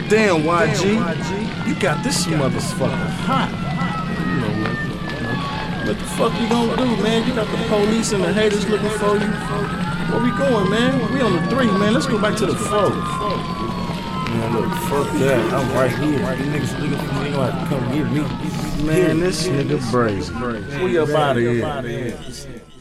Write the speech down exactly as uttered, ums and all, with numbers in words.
Damn, Y G, you got this motherfucker hot. You know what? What the fuck you gonna do, man? You got the police and the haters looking for you. Where we going, man? We on the three, man. Let's go back to the four. Man, look, fuck that. I'm right here. These niggas looking for me. They gonna have to come get me. Man, this nigga brazy. We up out of here.